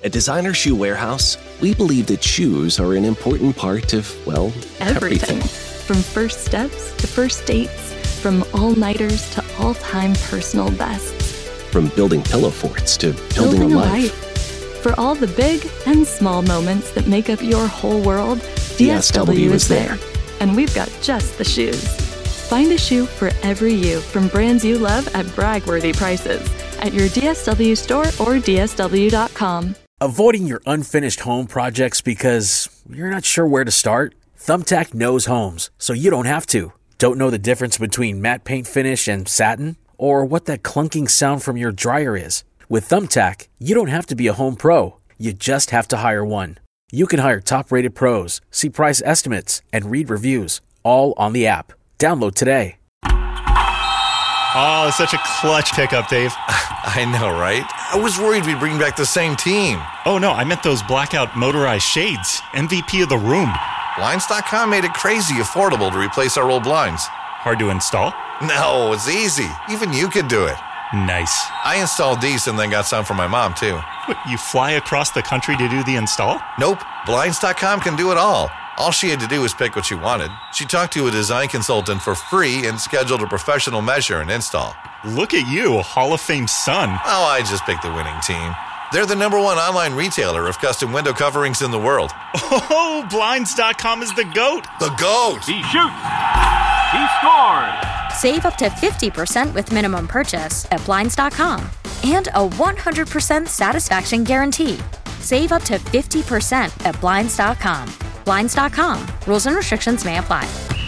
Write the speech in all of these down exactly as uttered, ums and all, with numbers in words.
At Designer Shoe Warehouse, we believe that shoes are an important part of, well, everything. everything. From first steps to first dates, from all-nighters to all-time personal bests. From building pillow forts to building, Building a a life. life. For all the big and small moments that make up your whole world, D S W is there. And we've got just the shoes. Find a shoe for every you from brands you love at brag-worthy prices at your D S W store or D S W dot com. Avoiding your unfinished home projects because you're not sure where to start? Thumbtack knows homes, so you don't have to. Don't know the difference between matte paint finish and satin? Or what that clunking sound from your dryer is? With Thumbtack, you don't have to be a home pro. You just have to hire one. You can hire top-rated pros, see price estimates, and read reviews, all on the app. Download today. Oh, such a clutch pickup, Dave. I know, right? I was worried we'd bring back the same team. Oh, no, I meant those blackout motorized shades. M V P of the room. Blinds dot com made it crazy affordable to replace our old blinds. Hard to install? No, it's easy. Even you could do it. Nice. I installed these and then got some for my mom, too. What, you fly across the country to do the install? Nope. Blinds dot com can do it all. All she had to do was pick what she wanted. She talked to a design consultant for free and scheduled a professional measure and install. Look at you, a Hall of Fame son. Oh, I just picked the winning team. They're the number one online retailer of custom window coverings in the world. Oh, Blinds dot com is the GOAT. The GOAT! He shoots. He scores. Save up to fifty percent with minimum purchase at Blinds dot com. And a one hundred percent satisfaction guarantee. Save up to fifty percent at Blinds dot com. Blinds dot com. Rules and restrictions may apply.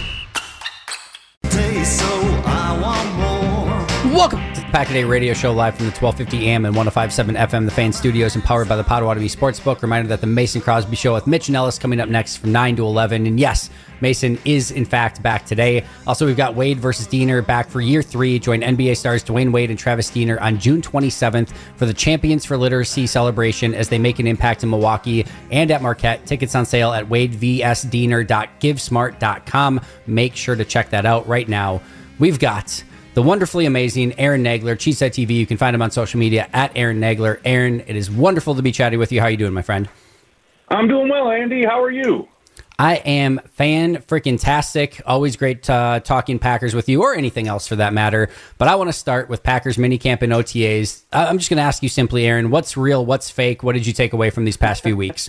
Welcome to the Pack a Day Radio Show live from the twelve fifty A M and one oh five point seven F M, the Fan Studios, empowered by the Potawatomi Sportsbook. Reminder that the Mason Crosby Show with Mitch and Ellis coming up next from nine to eleven. And yes, Mason is in fact back today. Also, we've got Wade versus Diener back for year three. Join N B A stars Dwayne Wade and Travis Diener on June twenty-seventh for the Champions for Literacy celebration as they make an impact in Milwaukee and at Marquette. Tickets on sale at wade v s diener dot givesmart dot com. Make sure to check that out right now. We've got the wonderfully amazing Aaron Nagler, Cheesehead T V. You can find him on social media at Aaron Nagler. Aaron, it is wonderful to be chatting with you. How are you doing, my friend? I'm doing well, Andy. How are you? I am fan-freaking-tastic. Always great uh, talking Packers with you, or anything else for that matter. But I want to start with Packers minicamp and O T As. I'm just going to ask you simply, Aaron, what's real, what's fake? What did you take away from these past few weeks?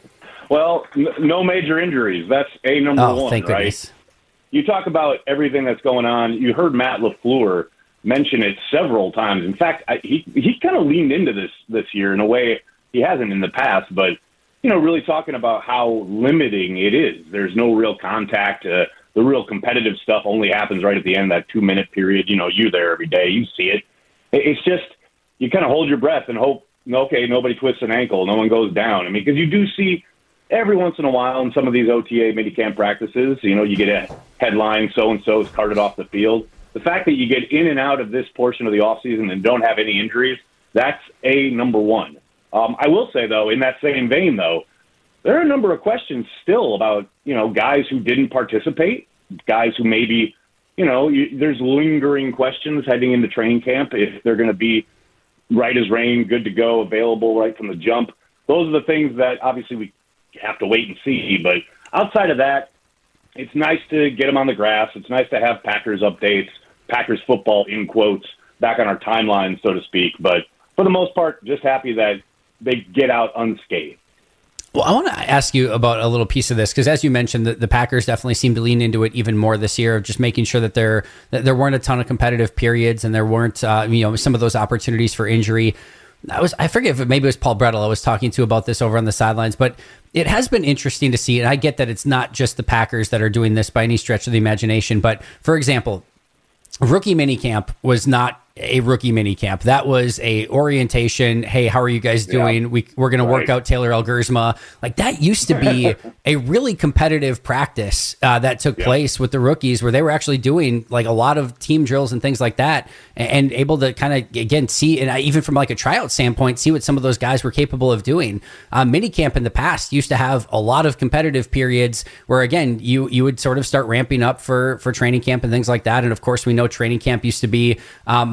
Well, n- no major injuries. That's a number oh, one, thank right? Goodness. You talk about everything that's going on. You heard Matt LaFleur mention it several times. In fact, I, he he kind of leaned into this this year in a way he hasn't in the past, but you know, really talking about how limiting it is. There's no real contact. Uh, the real competitive stuff only happens right at the end of that two-minute period. You know, you're there every day. You see it. It's just you kind of hold your breath and hope, okay, nobody twists an ankle, no one goes down. I mean, because you do see every once in a while in some of these O T A minicamp practices, you know, you get a headline, so-and-so is carted off the field. The fact that you get in and out of this portion of the offseason and don't have any injuries, that's a number one. Um, I will say, though, in that same vein, though, there are a number of questions still about, you know, guys who didn't participate, guys who maybe, you know, you, there's lingering questions heading into training camp if they're going to be right as rain, good to go, available right from the jump. Those are the things that obviously we have to wait and see. But outside of that, it's nice to get them on the grass. It's nice to have Packers updates, Packers football in quotes, back on our timeline, so to speak. But for the most part, just happy that they get out unscathed. Well, I want to ask you about a little piece of this because, as you mentioned, the, the Packers definitely seem to lean into it even more this year, of just making sure that there that there weren't a ton of competitive periods and there weren't, uh, you know, some of those opportunities for injury. I was I forget if it, maybe it was Paul Brettel I was talking to about this over on the sidelines, but it has been interesting to see, and I get that it's not just the Packers that are doing this by any stretch of the imagination. But for example, rookie minicamp was not a rookie minicamp. That was a orientation. Hey, how are you guys doing? Yeah. We, we're going right. to work out Taylor Elgersma. Like that used to be a really competitive practice uh, that took yeah. place with the rookies where they were actually doing like a lot of team drills and things like that and, and able to kind of, again, see, and I, even from like a tryout standpoint, see what some of those guys were capable of doing. Uh, minicamp in the past used to have a lot of competitive periods where, again, you you would sort of start ramping up for, for training camp and things like that. And of course, we know training camp used to be um,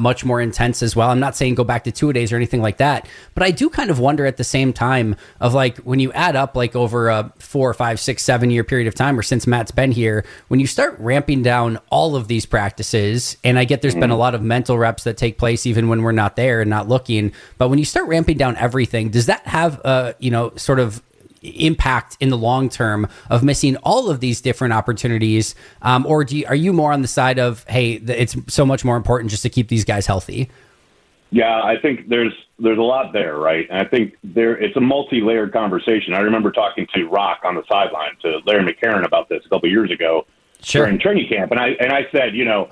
much more intense as well. I'm not saying go back to two-a-days or anything like that, but I do kind of wonder at the same time of like when you add up like over a four, five, six, seven year period of time, or since Matt's been here, when you start ramping down all of these practices, and I get there's mm-hmm. been a lot of mental reps that take place even when we're not there and not looking, but when you start ramping down everything, does that have a, you know, sort of impact in the long term of missing all of these different opportunities? Um, or do you, are you more on the side of, hey, it's so much more important just to keep these guys healthy? Yeah, I think there's there's a lot there, right? And I think there it's a multi-layered conversation. I remember talking to Rock on the sideline, to Larry McCarron about this a couple of years ago sure. during training camp, and I and I said, you know,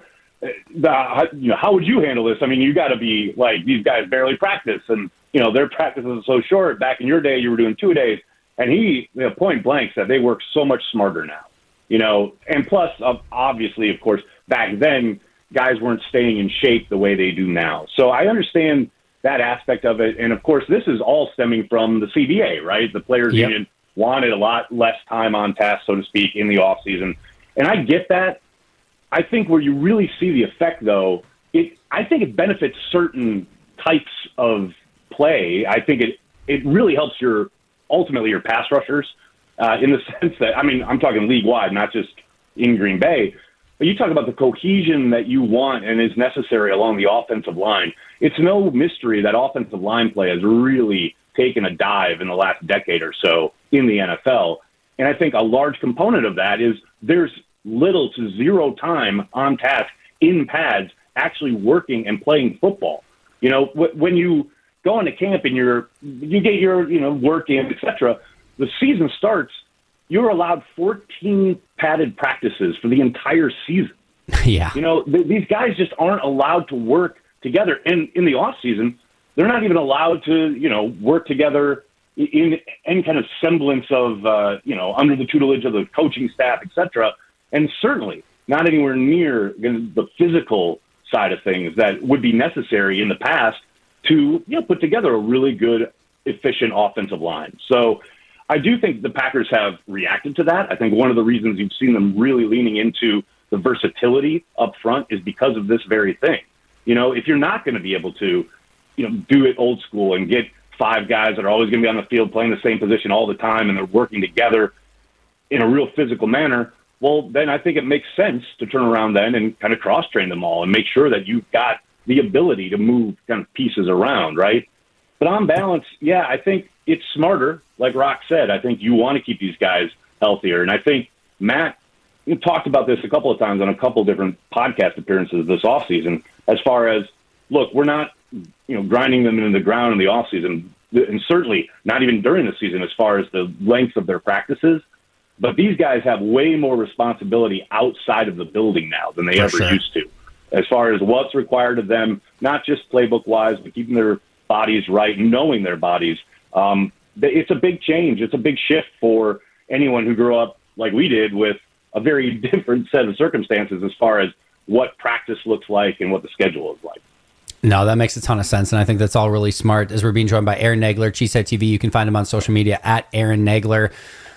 the, you know, how would you handle this? I mean, you got to be like, these guys barely practice, and you know their practices are so short. Back in your day, you were doing two days, and he, you know, point blank said they work so much smarter now. You know, and plus, obviously, of course, back then, guys weren't staying in shape the way they do now. So I understand that aspect of it. And, of course, this is all stemming from the C B A, right? The Players yep. Union wanted a lot less time on task, so to speak, in the offseason. And I get that. I think where you really see the effect, though, it I think it benefits certain types of play. I think it, it really helps your ultimately your pass rushers uh, in the sense that, I mean, I'm talking league-wide, not just in Green Bay. But you talk about the cohesion that you want and is necessary along the offensive line. It's no mystery that offensive line play has really taken a dive in the last decade or so in the N F L. And I think a large component of that is there's little to zero time on task in pads actually working and playing football. You know, when you go into camp and you're, you get your, you know, work in, et cetera, the season starts, you're allowed fourteen padded practices for the entire season. Yeah. You know, th- these guys just aren't allowed to work together. And in the off season, they're not even allowed to, you know, work together in any kind of semblance of, uh, you know, under the tutelage of the coaching staff, et cetera. And certainly not anywhere near the physical side of things that would be necessary in the past to, you know, put together a really good, efficient offensive line. So I do think the Packers have reacted to that. I think one of the reasons you've seen them really leaning into the versatility up front is because of this very thing. You know, if you're not going to be able to, you know, do it old school and get five guys that are always going to be on the field playing the same position all the time and they're working together in a real physical manner, well, then I think it makes sense to turn around then and kind of cross-train them all and make sure that you've got the ability to move kind of pieces around, right? But on balance, yeah, I think it's smarter. Like Rock said, I think you want to keep these guys healthier. And I think Matt you talked about this a couple of times on a couple of different podcast appearances this offseason as far as, look, we're not, you know, grinding them into the ground in the offseason, and certainly not even during the season as far as the length of their practices. But these guys have way more responsibility outside of the building now than they For ever sure. used to, as far as what's required of them, not just playbook-wise, but keeping their bodies right, knowing their bodies. Um, it's a big change. It's a big shift for anyone who grew up like we did with a very different set of circumstances as far as what practice looks like and what the schedule is like. No, that makes a ton of sense, and I think that's all really smart. As we're being joined by Aaron Nagler, Cheesehead T V, you can find him on social media at Aaron Nagler.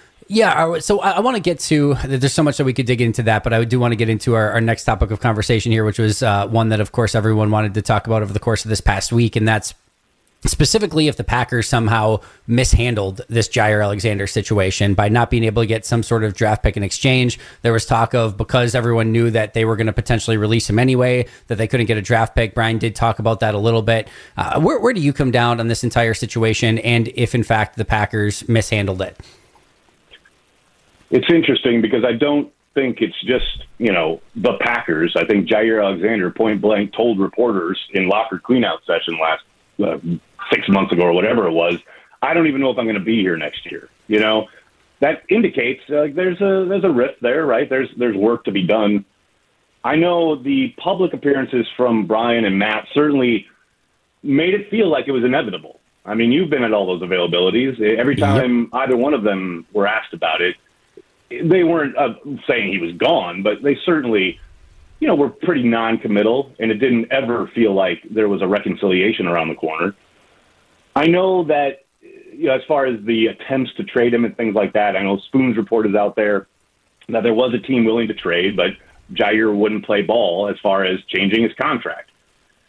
Yeah, so I, I want to get to, there's so much that we could dig into that, but I do want to get into our, our next topic of conversation here, which was uh, one that, of course, everyone wanted to talk about over the course of this past week, and that's specifically if the Packers somehow mishandled this Jaire Alexander situation by not being able to get some sort of draft pick in exchange. There was talk of, because everyone knew that they were going to potentially release him anyway, that they couldn't get a draft pick. Brian did talk about that a little bit. Uh, where, where do you come down on this entire situation, and if, in fact, the Packers mishandled it? It's interesting because I don't think it's just, you know, the Packers. I think Jaire Alexander point blank told reporters in locker cleanout session last uh, six months ago or whatever it was, I don't even know if I'm going to be here next year. You know, that indicates uh, there's a there's a rift there, right? There's there's work to be done. I know the public appearances from Brian and Matt certainly made it feel like it was inevitable. I mean, you've been at all those availabilities. Every time yep. either one of them were asked about it, they weren't uh, saying he was gone, but they certainly, you know, were pretty non-committal, and it didn't ever feel like there was a reconciliation around the corner. I know that, you know, as far as the attempts to trade him and things like that, I know Spoon's report is out there that there was a team willing to trade, but Jaire wouldn't play ball as far as changing his contract.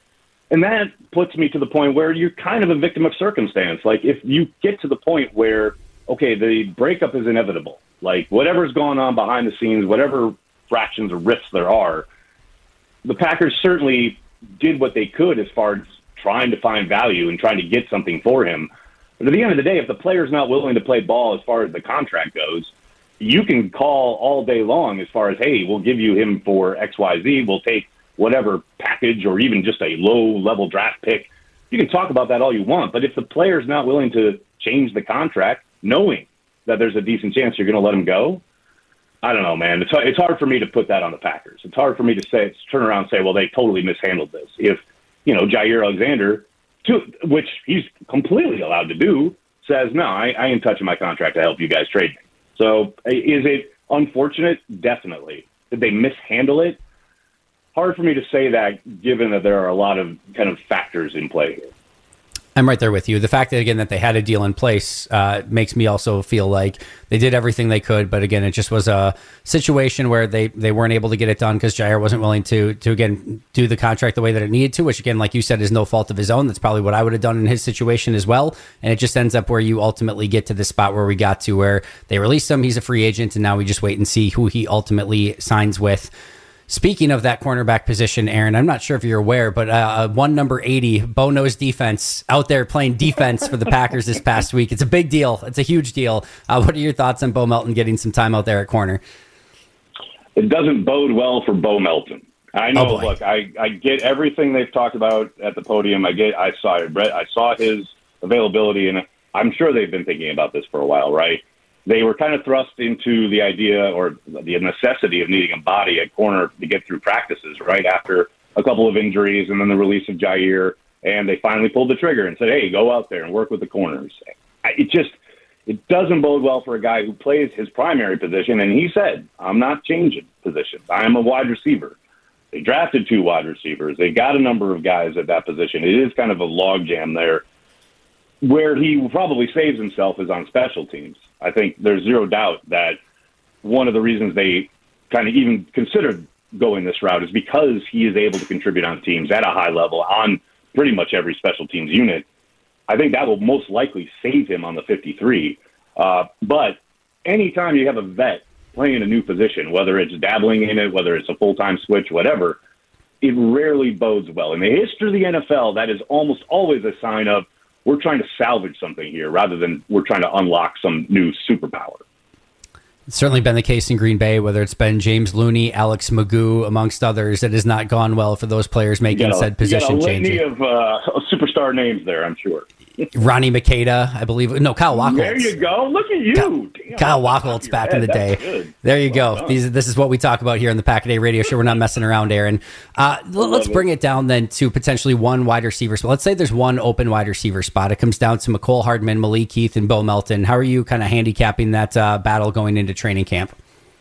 And that puts me to the point where you're kind of a victim of circumstance. Like, if you get to the point where, okay, the breakup is inevitable, like whatever's going on behind the scenes, whatever fractions of rifts there are, the Packers certainly did what they could as far as trying to find value and trying to get something for him. But at the end of the day, if the player's not willing to play ball as far as the contract goes, you can call all day long as far as, hey, we'll give you him for X Y Z, we'll take whatever package or even just a low-level draft pick. You can talk about that all you want, but if the player's not willing to change the contract, knowing that there's a decent chance you're going to let him go, I don't know, man. It's it's hard for me to put that on the Packers. It's hard for me to say, turn around and say, well, they totally mishandled this. If, you know, Jaire Alexander, to, which he's completely allowed to do, says, no, I, I ain't touching my contract to help you guys trade me. So is it unfortunate? Definitely. Did they mishandle it? Hard for me to say that, given that there are a lot of kind of factors in play here. I'm right there with you. The fact that, again, that they had a deal in place uh, makes me also feel like they did everything they could. But again, it just was a situation where they, they weren't able to get it done because Jaire wasn't willing to, to, again, do the contract the way that it needed to, which, again, like you said, is no fault of his own. That's probably what I would have done in his situation as well. And it just ends up where you ultimately get to the spot where we got to, where they released him. He's a free agent, and now we just wait and see who he ultimately signs with. Speaking of that cornerback position, Aaron, I'm not sure if you're aware, but uh, one number eighty, Bo Knows Defense, out there playing defense for the Packers this past week. It's a big deal. It's a huge deal. Uh, what are your thoughts on Bo Melton getting some time out there at corner? It doesn't bode well for Bo Melton. I know. Oh, look, I, I get everything they've talked about at the podium. I get. I saw it. I saw his availability, and I'm sure they've been thinking about this for a while, right? They were kind of thrust into the idea or the necessity of needing a body at corner to get through practices, right, after a couple of injuries and then the release of Jaire, and they finally pulled the trigger and said, hey, go out there and work with the corners. It just it doesn't bode well for a guy who plays his primary position, and he said, I'm not changing positions. I am a wide receiver. They drafted two wide receivers. They got a number of guys at that position. It is kind of a logjam there. Where he probably saves himself is on special teams. I think there's zero doubt that one of the reasons they kind of even considered going this route is because he is able to contribute on teams at a high level on pretty much every special teams unit. I think that will most likely save him on the fifty-three. Uh, but anytime you have a vet playing a new position, whether it's dabbling in it, whether it's a full-time switch, whatever, it rarely bodes well. In the history of the N F L, that is almost always a sign of we're trying to salvage something here rather than we're trying to unlock some new superpower. It's certainly been the case in Green Bay, whether it's been James Looney, Alex Magoo, amongst others. It has not gone well for those players making a, said position changes. You got a litany of uh, superstar names there, I'm sure. Ronnie Makeda, I believe. No, Kyle Wacholtz. There you go. Look at you. Kyle, Damn, Kyle Wacholtz back in the day. Good. There you well go. These, this is what we talk about here on the Pack a Day Radio Show. We're not messing around, Aaron. Uh, let's bring it. it down then to potentially one wide receiver spot. Let's say there's one open wide receiver spot. It comes down to Mecole Hardman, Malik Heath, and Bo Melton. How are you kind of handicapping that uh, battle going into training camp?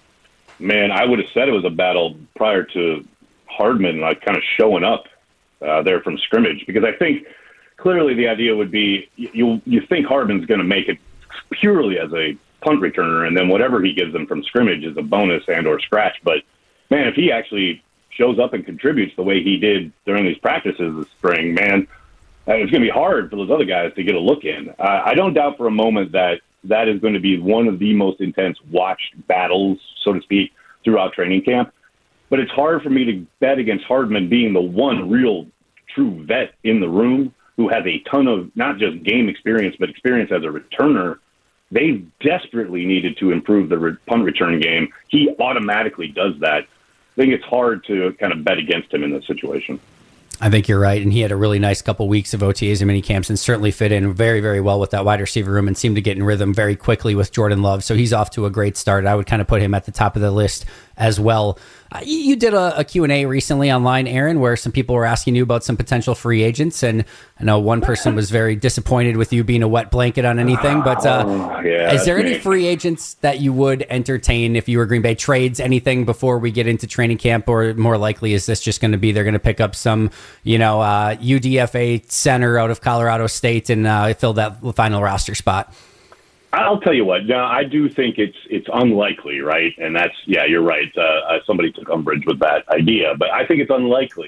Man, I would have said it was a battle prior to Hardman like kind of showing up uh, there from scrimmage, because I think clearly the idea would be you you think Hardman's going to make it purely as a punt returner, and then whatever he gives them from scrimmage is a bonus and or scratch. But man, if he actually shows up and contributes the way he did during these practices this spring, man, it's going to be hard for those other guys to get a look in. Uh, I don't doubt for a moment that that is going to be one of the most intense watched battles, so to speak, throughout training camp. But it's hard for me to bet against Hardman being the one real true vet in the room who has a ton of not just game experience, but experience as a returner. They desperately needed to improve the re- punt return game. He automatically does that. I think it's hard to kind of bet against him in this situation. I think you're right, and he had a really nice couple weeks of O T As and mini camps and certainly fit in very, very well with that wide receiver room and seemed to get in rhythm very quickly with Jordan Love. So he's off to a great start. I would kind of put him at the top of the list as well. Uh, you did a, a Q and A recently online, Aaron, where some people were asking you about some potential free agents, and I know one person was very disappointed with you being a wet blanket on anything, but uh, oh, yeah, is there me. any free agents that you would entertain if you were Green Bay? Trades, anything before we get into training camp, or more likely is this just going to be they're going to pick up some, you know, uh, U D F A center out of Colorado State and uh, fill that final roster spot? I'll tell you what. Now, I do think it's it's unlikely, right? And that's yeah, you're right. Uh, uh, somebody took umbrage with that idea, but I think it's unlikely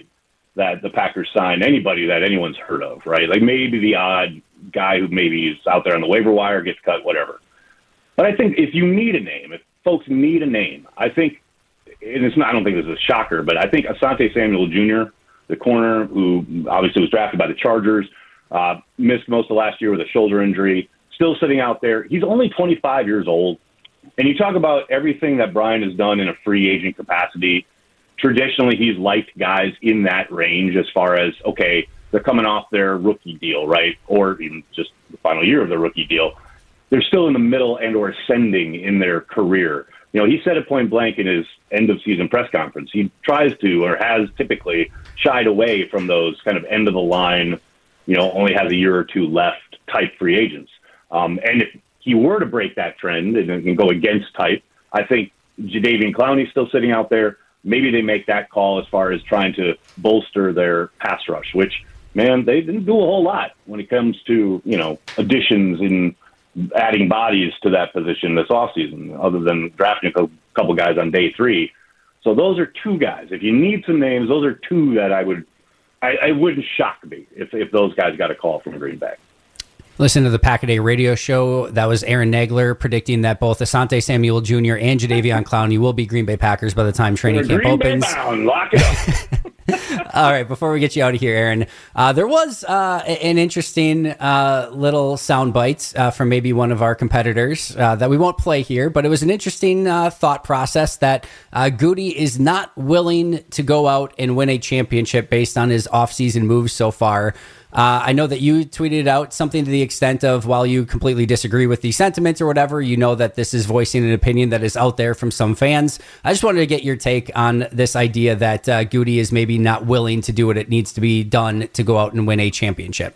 that the Packers sign anybody that anyone's heard of, right? Like maybe the odd guy who maybe is out there on the waiver wire, gets cut, whatever. But I think if you need a name, if folks need a name, I think, and it's not, I don't think this is a shocker, but I think Asante Samuel Junior, the corner who obviously was drafted by the Chargers, uh, missed most of last year with a shoulder injury, still sitting out there. He's only twenty-five years old. And you talk about everything that Brian has done in a free agent capacity. Traditionally, he's liked guys in that range as far as, okay, they're coming off their rookie deal, right? Or even just the final year of their rookie deal. They're still in the middle and or ascending in their career. You know, he said it point blank in his end-of-season press conference. He tries to or has typically shied away from those kind of end-of-the-line, you know, only has a year or two left type free agents. Um, and if he were to break that trend and, and go against type, I think Jadeveon Clowney's still sitting out there. Maybe they make that call as far as trying to bolster their pass rush, which, man, they didn't do a whole lot when it comes to, you know, additions and adding bodies to that position this offseason, other than drafting a couple guys on day three. So those are two guys. If you need some names, those are two that I would, I, I wouldn't shock me if, if those guys got a call from Green Bay. Listen to the Pack-A-Day radio show. That was Aaron Nagler predicting that both Asante Samuel Junior and Jadeveon Clowney will be Green Bay Packers by the time training camp Green opens. Bay bound. Lock it up. All right, before we get you out of here, Aaron, uh, there was uh, an interesting uh, little soundbite uh, from maybe one of our competitors uh, that we won't play here, but it was an interesting uh, thought process that uh, Goody is not willing to go out and win a championship based on his offseason moves so far. Uh, I know that you tweeted out something to the extent of, while you completely disagree with the sentiments or whatever, you know that this is voicing an opinion that is out there from some fans. I just wanted to get your take on this idea that uh, Goody is maybe not willing to do what it needs to be done to go out and win a championship.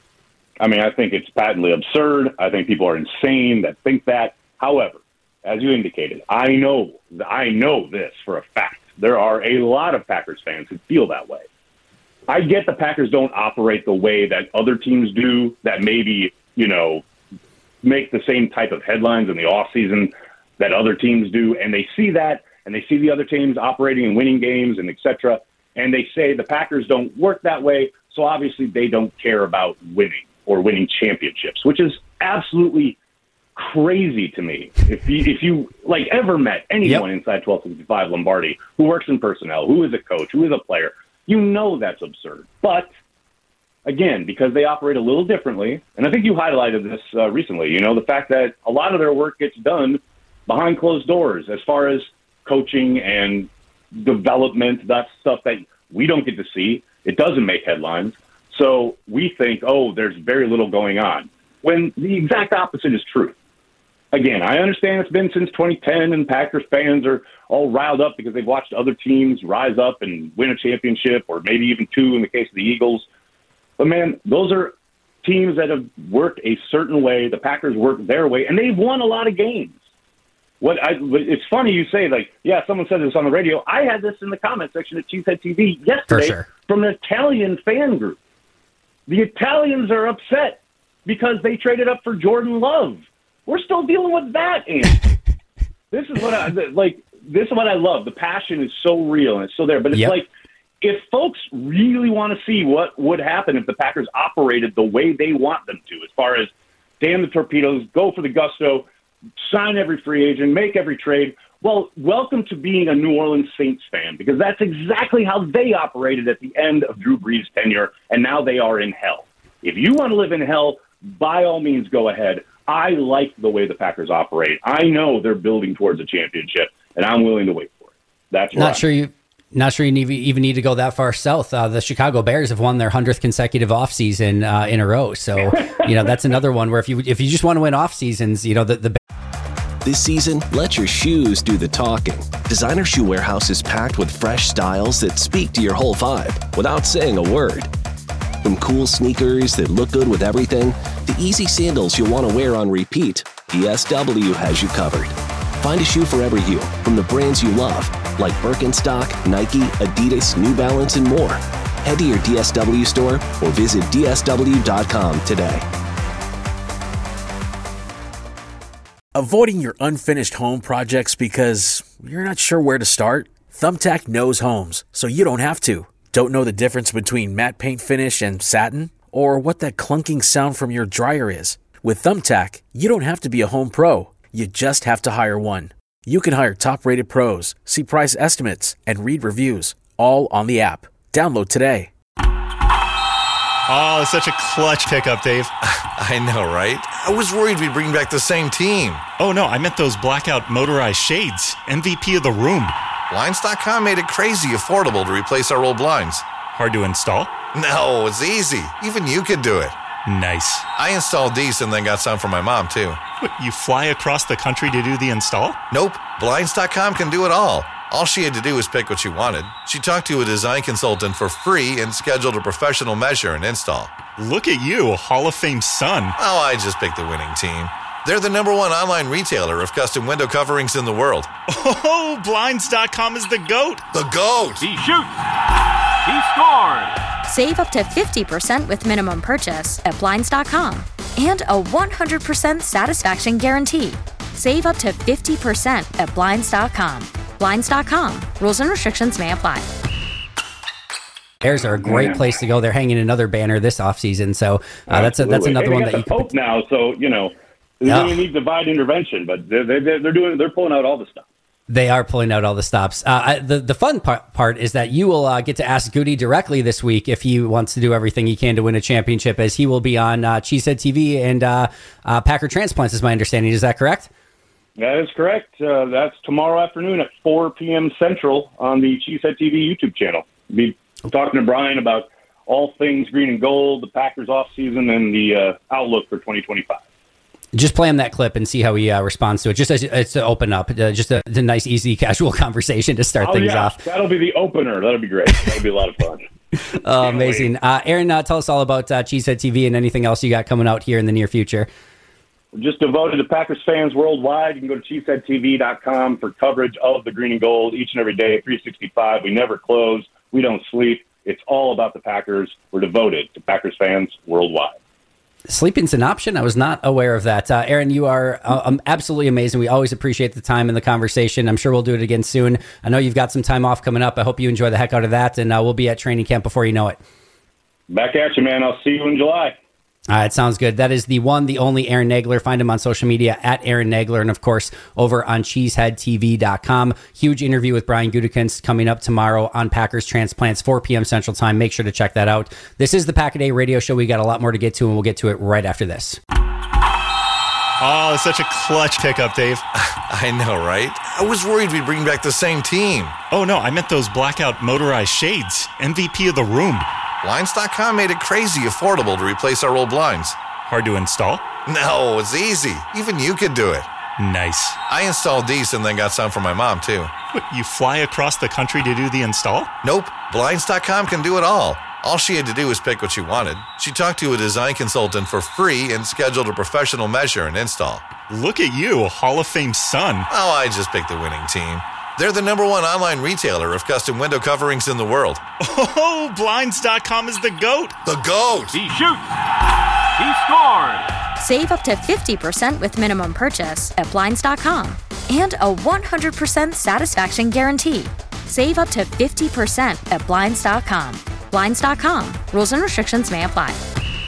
I mean, I think it's patently absurd. I think people are insane that think that. However, as you indicated, I know, I know this for a fact. There are a lot of Packers fans who feel that way. I get the Packers don't operate the way that other teams do, that maybe, you know, make the same type of headlines in the offseason that other teams do. And they see that, and they see the other teams operating and winning games and et cetera. And they say the Packers don't work that way, so obviously they don't care about winning or winning championships, which is absolutely crazy to me. If you, if you like, ever met anyone yep. inside twelve sixty-five Lombardi who works in personnel, who is a coach, who is a player, you know that's absurd. But, again, because they operate a little differently, and I think you highlighted this uh, recently, you know, the fact that a lot of their work gets done behind closed doors as far as coaching and development, that stuff that we don't get to see. It doesn't make headlines. So we think, oh, there's very little going on, when the exact opposite is true. Again, I understand it's been since twenty ten, and Packers fans are all riled up because they've watched other teams rise up and win a championship, or maybe even two in the case of the Eagles. But, man, those are teams that have worked a certain way. The Packers work their way, and they've won a lot of games. What I, it's funny you say, like, yeah, someone said this on the radio. I had this in the comment section at Cheesehead T V yesterday sure. from an Italian fan group. The Italians are upset because they traded up for Jordan Love. We're still dealing with that, Andy. This is what I like. This is what I love. The passion is so real and it's still there. But it's yep. like, if folks really want to see what would happen if the Packers operated the way they want them to, as far as damn the torpedoes, go for the gusto, sign every free agent, make every trade. Well, welcome to being a New Orleans Saints fan, because that's exactly how they operated at the end of Drew Brees' tenure, and now they are in hell. If you want to live in hell, by all means, go ahead. I like the way the Packers operate. I know they're building towards a championship, and I'm willing to wait for it. That's not right. sure you. Not sure you need, even need to go that far south. Uh, the Chicago Bears have won their hundredth consecutive off season uh, in a row. So you know that's another one where if you if you just want to win off seasons, you know the the. This season, let your shoes do the talking. Designer Shoe Warehouse is packed with fresh styles that speak to your whole vibe without saying a word. From cool sneakers that look good with everything, to easy sandals you'll want to wear on repeat, D S W has you covered. Find a shoe for every you, from the brands you love, like Birkenstock, Nike, Adidas, New Balance, and more. Head to your D S W store or visit D S W dot com today. Avoiding your unfinished home projects because you're not sure where to start? Thumbtack knows homes, so you don't have to. Don't know the difference between matte paint finish and satin? Or what that clunking sound from your dryer is? With Thumbtack, you don't have to be a home pro. You just have to hire one. You can hire top-rated pros, see price estimates, and read reviews, all on the app. Download today. Oh, such a clutch pickup, Dave. I know, right? I was worried we'd bring back the same team. Oh, no, I meant those blackout motorized shades. M V P of the room. Blinds dot com made it crazy affordable to replace our old blinds. Hard to install? No, it's easy. Even you could do it. Nice. I installed these and then got some for my mom, too. What, you fly across the country to do the install? Nope. Blinds dot com can do it all. All she had to do was pick what she wanted. She talked to a design consultant for free and scheduled a professional measure and install. Look at you, Hall of Fame son. Oh, I just picked the winning team. They're the number one online retailer of custom window coverings in the world. Oh, Blinds dot com is the GOAT. The GOAT! He shoots. He scores. Save up to fifty percent with minimum purchase at Blinds dot com and a one hundred percent satisfaction guarantee. Save up to fifty percent at Blinds dot com. Blinds dot com. Rules and restrictions may apply. Bears are a great place to go. They're hanging another banner this offseason, so uh, that's a, that's another hey, one got that you the Pope can... now. So you know, they Yeah. don't need divine intervention, but they're, they're they're doing they're pulling out all the stuff. They are pulling out all the stops. Uh, I, the the fun part, part is that you will uh, get to ask Goody directly this week if he wants to do everything he can to win a championship, as he will be on uh, Cheesehead T V and uh, uh, Packer Transplants, is my understanding. Is that correct? That is correct. Uh, that's tomorrow afternoon at four p.m. Central on the Cheesehead T V YouTube channel. Be talking to Brian about all things green and gold, the Packers offseason, and the uh, outlook for twenty twenty-five. Just play him that clip and see how he uh, responds to it. Just as it's to open up, uh, just a, a nice, easy, casual conversation to start oh, things yeah. off. That'll be the opener. That'll be great. That'll be a lot of fun. Oh, amazing. Uh, Aaron, uh, tell us all about uh, Cheesehead T V and anything else you got coming out here in the near future. We're just devoted to Packers fans worldwide. You can go to cheesehead T V dot com for coverage of the green and gold each and every day, three sixty-five. We never close. We don't sleep. It's all about the Packers. We're devoted to Packers fans worldwide. Sleeping's an option. I was not aware of that. Uh, Aaron, you are uh, um, absolutely amazing. We always appreciate the time and the conversation. I'm sure we'll do it again soon. I know you've got some time off coming up. I hope you enjoy the heck out of that, and uh, we'll be at training camp before you know it. Back at you, man. I'll see you in July. All right, sounds good. That is the one, the only Aaron Nagler. Find him on social media at Aaron Nagler, and of course over on cheesehead T V dot com. Huge interview with Brian Gutekunst coming up tomorrow on Packers Transplants, four p.m. Central Time. Make sure to check that out. This is the Pack-A-Day Radio Show. We got a lot more to get to, and we'll get to it right after this. Oh, such a clutch pickup, Dave. I know, right? I was worried we'd bring back the same team. Oh, no, I meant those blackout motorized shades. M V P of the room. Blinds dot com made it crazy affordable to replace our old blinds. Hard to install? No, it's easy. Even you could do it. Nice. I installed these and then got some for my mom, too. What, you fly across the country to do the install? Nope. Blinds dot com can do it all. All she had to do was pick what she wanted. She talked to a design consultant for free and scheduled a professional measure and install. Look at you, Hall of Fame son. Oh, I just picked the winning team. They're the number one online retailer of custom window coverings in the world. Oh, Blinds dot com is the GOAT. The GOAT! He shoots. He scores. Save up to fifty percent with minimum purchase at Blinds dot com and a one hundred percent satisfaction guarantee. Save up to fifty percent at Blinds dot com. Blinds dot com. Rules and restrictions may apply.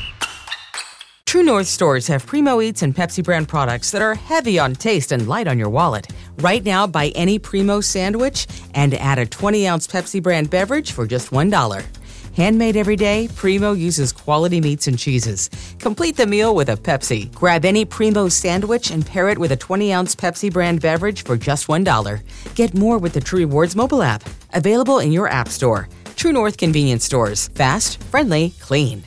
True North stores have Primo Eats and Pepsi brand products that are heavy on taste and light on your wallet. Right now, buy any Primo sandwich and add a twenty ounce Pepsi brand beverage for just one dollar. Handmade every day, Primo uses quality meats and cheeses. Complete the meal with a Pepsi. Grab any Primo sandwich and pair it with a twenty ounce Pepsi brand beverage for just one dollar. Get more with the True Rewards mobile app. Available in your app store. True North convenience stores. Fast, friendly, clean.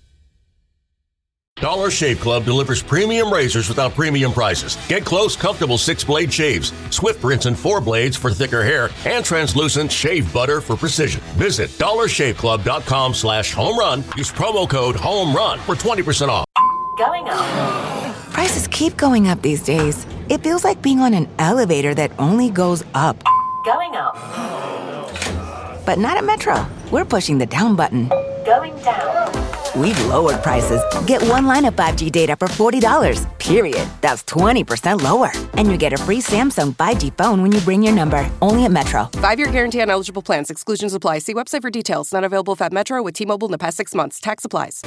Dollar Shave Club delivers premium razors without premium prices. Get close, comfortable six-blade shaves, swift rinse and four blades for thicker hair, and translucent shave butter for precision. Visit dollar shave club dot com slash home run. Use promo code HOMERUN for twenty percent off. Going up. Prices keep going up these days. It feels like being on an elevator that only goes up. Going up. But not at Metro. We're pushing the down button. Going down. we've lowered prices. Get one line of five G data for forty dollars, period. That's twenty percent lower. And you get a free Samsung five G phone when you bring your number. Only at Metro. Five-year guarantee on eligible plans. Exclusions apply. See website for details. Not available at Metro with T-Mobile in the past six months. Tax applies.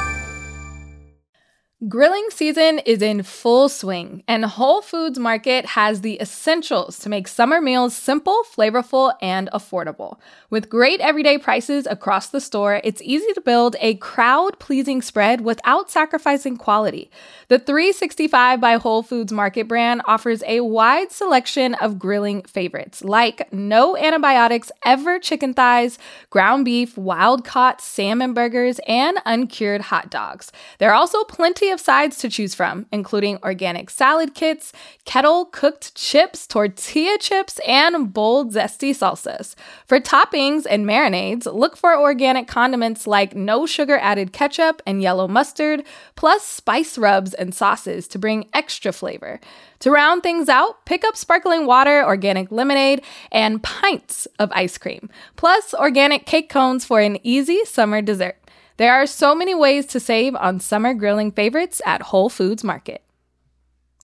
Grilling season is in full swing, and Whole Foods Market has the essentials to make summer meals simple, flavorful, and affordable. With great everyday prices across the store, it's easy to build a crowd-pleasing spread without sacrificing quality. The three sixty-five by Whole Foods Market brand offers a wide selection of grilling favorites, like no antibiotics ever chicken thighs, ground beef, wild-caught salmon burgers, and uncured hot dogs. There are also plenty of sides to choose from, including organic salad kits, kettle-cooked chips, tortilla chips, and bold, zesty salsas. For toppings and marinades, look for organic condiments like no sugar-added ketchup and yellow mustard, plus spice rubs and sauces to bring extra flavor. To round things out, pick up sparkling water, organic lemonade, and pints of ice cream, plus organic cake cones for an easy summer dessert. There are so many ways to save on summer grilling favorites at Whole Foods Market.